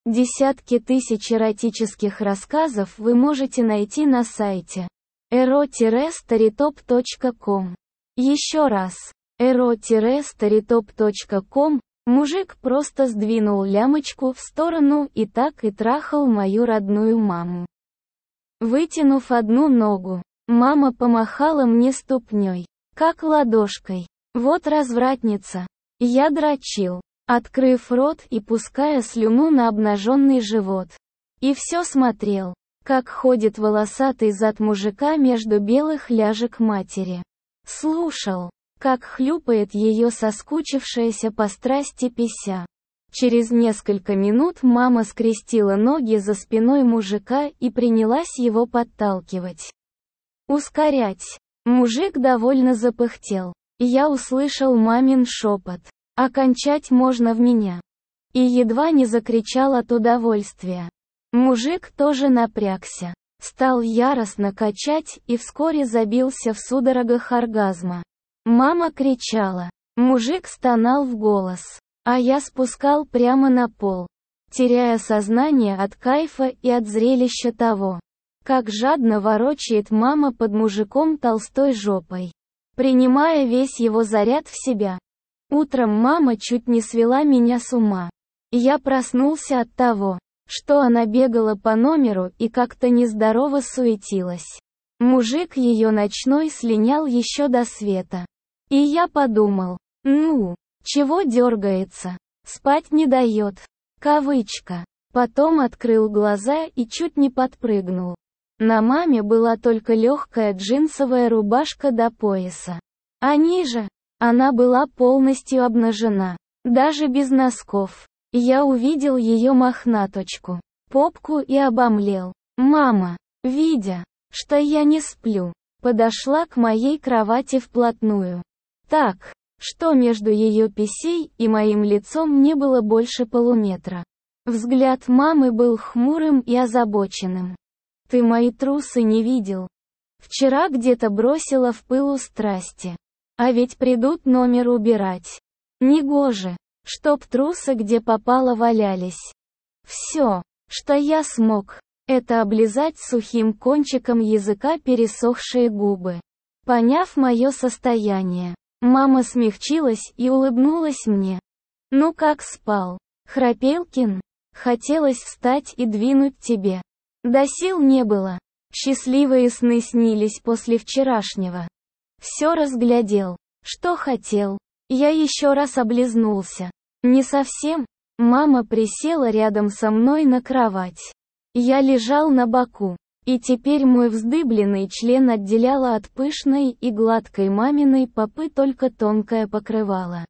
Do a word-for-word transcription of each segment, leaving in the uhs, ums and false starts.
Десятки тысяч эротических рассказов вы можете найти на сайте эро старитоп точка ком. Еще раз. эро старитоп точка ком. Мужик просто сдвинул лямочку в сторону и так и трахал мою родную маму. Вытянув одну ногу, мама помахала мне ступней, как ладошкой. Вот развратница. Я дрочил, открыв рот и пуская слюну на обнаженный живот. И все смотрел, как ходит волосатый зад мужика между белых ляжек матери. Слушал, как хлюпает ее соскучившаяся по страсти пися. Через несколько минут мама скрестила ноги за спиной мужика и принялась его подталкивать. Ускорять. Мужик довольно запыхтел. Я услышал мамин шепот. «Окончать можно в меня». И едва не закричал от удовольствия. Мужик тоже напрягся. Стал яростно качать и вскоре забился в судорогах оргазма. Мама кричала. Мужик стонал в голос. А я спускал прямо на пол, теряя сознание от кайфа и от зрелища того, как жадно ворочает мама под мужиком толстой жопой, принимая весь его заряд в себя. Утром мама чуть не свела меня с ума. Я проснулся от того, что она бегала по номеру и как-то нездорово суетилась. Мужик ее ночной слинял еще до света. И я подумал, ну, чего дергается? Спать не дает. Кавычка. Потом открыл глаза и чуть не подпрыгнул. На маме была только легкая джинсовая рубашка до пояса. А ниже, она была полностью обнажена. Даже без носков. Я увидел ее мохнаточку, попку и обомлел. Мама, видя, что я не сплю, подошла к моей кровати вплотную. Так, что между ее писей и моим лицом не было больше полуметра. Взгляд мамы был хмурым и озабоченным. «Ты мои трусы не видел. Вчера где-то бросила в пылу страсти. А ведь придут номер убирать. Негоже, чтоб трусы где попало валялись. Все, что я смог, это облизать сухим кончиком языка пересохшие губы. Поняв мое состояние, мама смягчилась и улыбнулась мне. «Ну как спал, Храпелкин? Хотелось встать и двинуть тебе. Да сил не было. Счастливые сны снились после вчерашнего. Все разглядел, что хотел. Я еще раз облизнулся. Не совсем. Мама присела рядом со мной на кровать. Я лежал на боку. И теперь мой вздыбленный член отделяла от пышной и гладкой маминой попы только тонкое покрывало.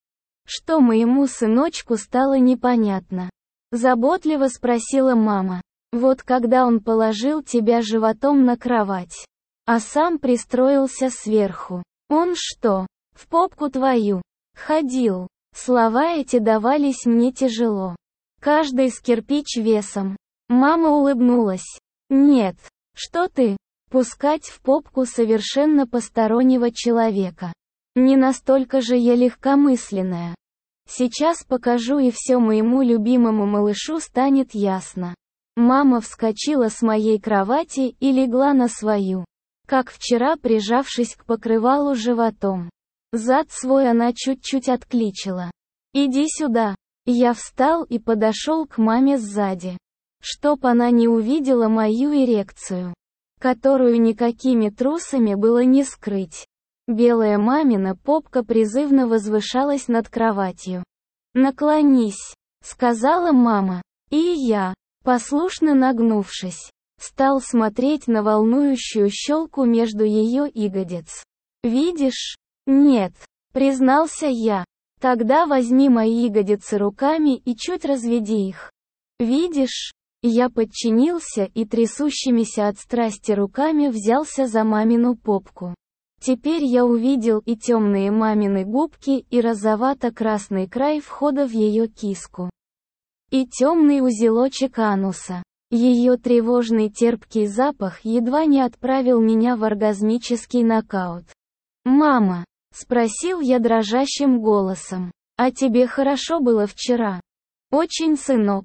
Что моему сыночку стало непонятно. Заботливо спросила мама. Вот когда он положил тебя животом на кровать, а сам пристроился сверху. Он что, в попку твою ходил? Слова эти давались мне тяжело. Каждый с кирпич весом. Мама улыбнулась. Нет, что ты, пускать в попку совершенно постороннего человека. Не настолько же я легкомысленная. Сейчас покажу и все моему любимому малышу станет ясно. Мама вскочила с моей кровати и легла на свою. Как вчера, прижавшись к покрывалу животом. Зад свой она чуть-чуть откличила. «Иди сюда». Я встал и подошел к маме сзади. Чтоб она не увидела мою эрекцию, которую никакими трусами было не скрыть. Белая мамина попка призывно возвышалась над кроватью. «Наклонись», — сказала мама. И я, послушно нагнувшись, стал смотреть на волнующую щелку между ее ягодиц. «Видишь?» «Нет», — признался я. «Тогда возьми мои ягодицы руками и чуть разведи их». «Видишь?» Я подчинился и трясущимися от страсти руками взялся за мамину попку. Теперь я увидел и темные мамины губки, и розовато-красный край входа в ее киску. И темный узелочек ануса. Ее тревожный терпкий запах едва не отправил меня в оргазмический нокаут. «Мама», — спросил я дрожащим голосом, — «а тебе хорошо было вчера?» «Очень, сынок».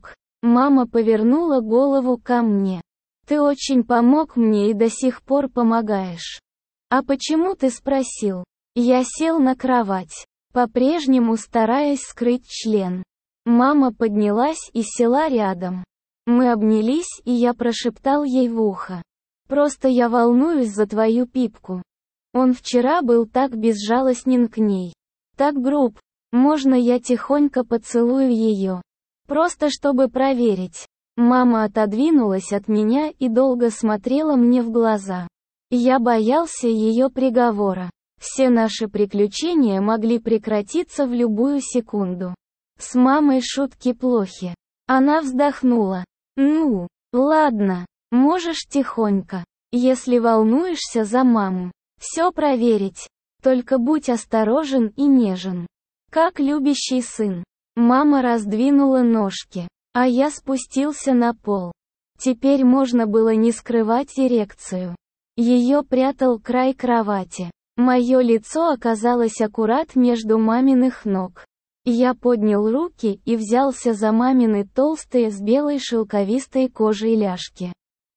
Мама повернула голову ко мне. Ты очень помог мне и до сих пор помогаешь. А почему ты спросил? Я сел на кровать, по-прежнему стараясь скрыть член. Мама поднялась и села рядом. Мы обнялись, и я прошептал ей в ухо. Просто я волнуюсь за твою пипку. Он вчера был так безжалостен к ней. Так груб. Можно я тихонько поцелую ее? Просто чтобы проверить. Мама отодвинулась от меня и долго смотрела мне в глаза. Я боялся ее приговора. Все наши приключения могли прекратиться в любую секунду. С мамой шутки плохи. Она вздохнула. Ну, ладно, можешь тихонько. Если волнуешься за маму. Все проверить. Только будь осторожен и нежен. Как любящий сын. Мама раздвинула ножки, а я спустился на пол. Теперь можно было не скрывать эрекцию. Ее прятал край кровати. Мое лицо оказалось аккурат между маминых ног. Я поднял руки и взялся за мамины толстые с белой шелковистой кожей ляжки.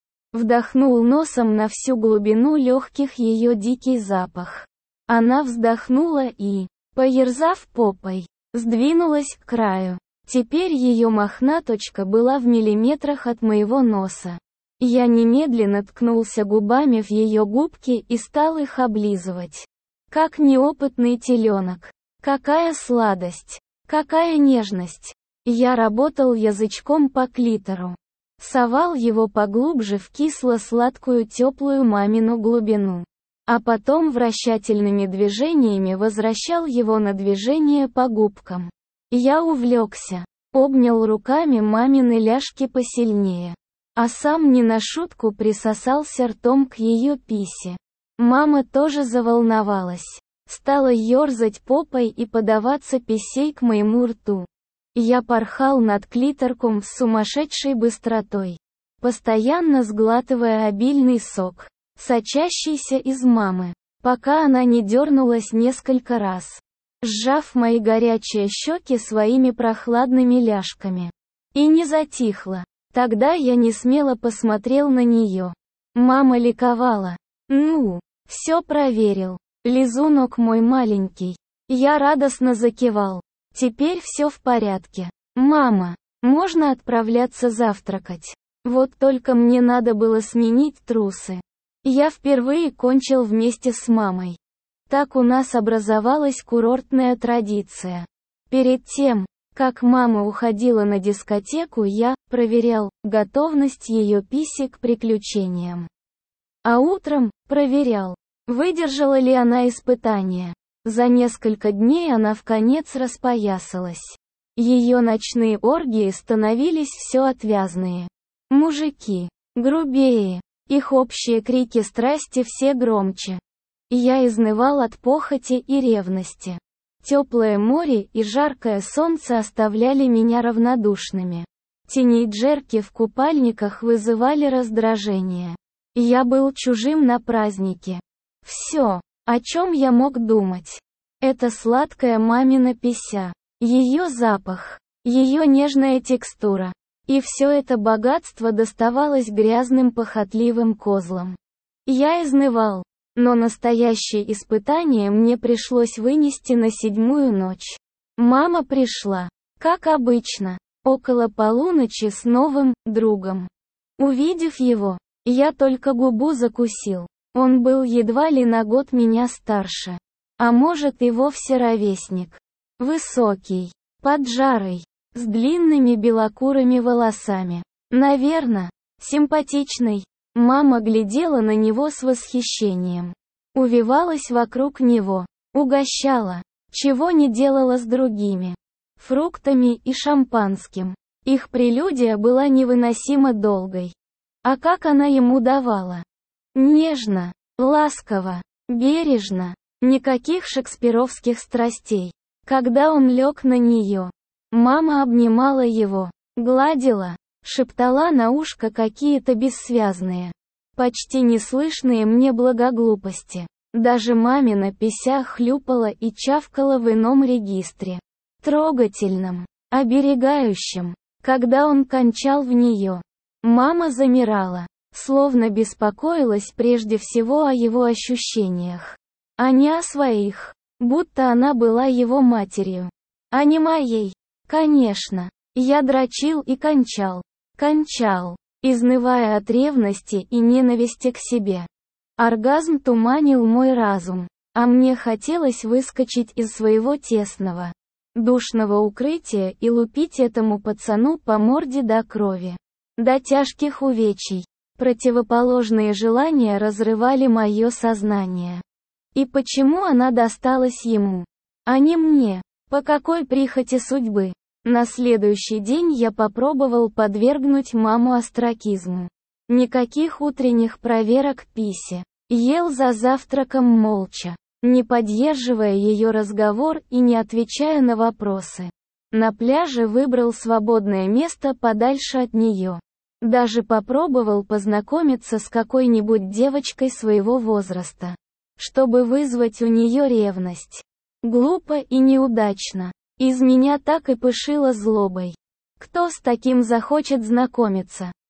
Вдохнул носом на всю глубину легких ее дикий запах. Она вздохнула и, поерзав попой, сдвинулась к краю. Теперь ее мохнаточка была в миллиметрах от моего носа. Я немедленно ткнулся губами в ее губки и стал их облизывать. Как неопытный теленок. Какая сладость. Какая нежность. Я работал язычком по клитору. Совал его поглубже в кисло-сладкую теплую мамину глубину. А потом вращательными движениями возвращал его на движение по губкам. Я увлекся. Обнял руками мамины ляжки посильнее. А сам не на шутку присосался ртом к ее писе. Мама тоже заволновалась. Стала ерзать попой и подаваться писей к моему рту. Я порхал над клиторком с сумасшедшей быстротой, постоянно сглатывая обильный сок, сочащийся из мамы, пока она не дернулась несколько раз, сжав мои горячие щеки своими прохладными ляжками. И не затихла. Тогда я несмело посмотрел на нее. Мама ликовала. Ну, все проверил. Лизунок мой маленький. Я радостно закивал. Теперь все в порядке. Мама, можно отправляться завтракать. Вот только мне надо было сменить трусы. Я впервые кончил вместе с мамой. Так у нас образовалась курортная традиция. Перед тем, как мама уходила на дискотеку, я проверял готовность ее писи к приключениям. А утром проверял, выдержала ли она испытание. За несколько дней она вконец распоясалась. Ее ночные оргии становились все отвязные. Мужики грубее, их общие крики страсти все громче. Я изнывал от похоти и ревности. Теплое море и жаркое солнце оставляли меня равнодушными. Тинейджерки в купальниках вызывали раздражение. Я был чужим на празднике. Все, о чем я мог думать. Это сладкая мамина пися, ее запах, ее нежная текстура. И все это богатство доставалось грязным похотливым козлам. Я изнывал. Но настоящее испытание мне пришлось вынести на седьмую ночь. Мама пришла, как обычно, около полуночи с новым другом. Увидев его, я только губу закусил. Он был едва ли на год меня старше. А может и вовсе ровесник. Высокий, поджарый, с длинными белокурыми волосами. Наверно, симпатичный. Мама глядела на него с восхищением. Увивалась вокруг него, угощала, чего не делала с другими. Фруктами и шампанским. Их прелюдия была невыносимо долгой. А как она ему давала? Нежно, ласково, бережно. Никаких шекспировских страстей. Когда он лег на нее, мама обнимала его, гладила, шептала на ушко какие-то бессвязные, почти неслышные мне благоглупости. Даже мамина пися хлюпала и чавкала в ином регистре. Трогательном, оберегающем, Когда он кончал в нее, мама замирала, словно беспокоилась прежде всего о его ощущениях, а не о своих, будто она была его матерью, а не моей. Конечно, я дрочил и кончал, кончал, изнывая от ревности и ненависти к себе. Оргазм туманил мой разум, а мне хотелось выскочить из своего тесного, душного укрытия и лупить этому пацану по морде до крови, до тяжких увечий. Противоположные желания разрывали мое сознание. И почему она досталась ему, а не мне? По какой прихоти судьбы? На следующий день я попробовал подвергнуть маму остракизму. Никаких утренних проверок писи. Ел за завтраком молча, не поддерживая ее разговор и не отвечая на вопросы. На пляже выбрал свободное место подальше от нее. Даже попробовал познакомиться с какой-нибудь девочкой своего возраста, чтобы вызвать у нее ревность. Глупо и неудачно. Из меня так и пышило злобой. Кто с таким захочет знакомиться?